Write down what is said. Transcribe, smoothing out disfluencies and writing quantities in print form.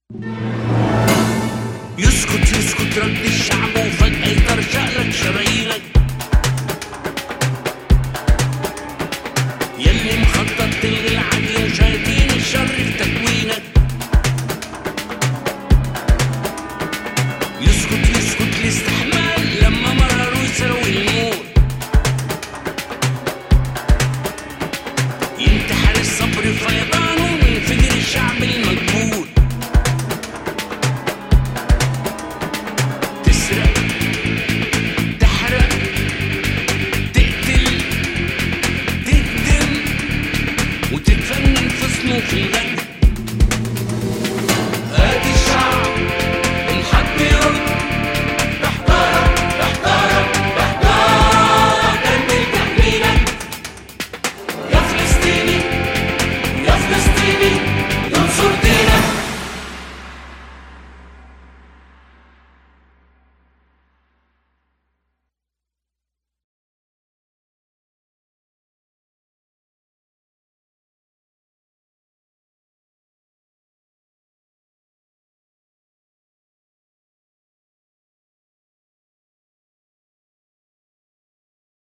يسكت يسكت رد الشعب وفجأة يطرشق لك شرايينك، يلي مخطط تلغي العدل وشايفين الشر في تكوينك. يسكت يسكت الاستحمال لما مرروا يساوي الموت، ينتحر الصبر فيضان وينفجر الشعب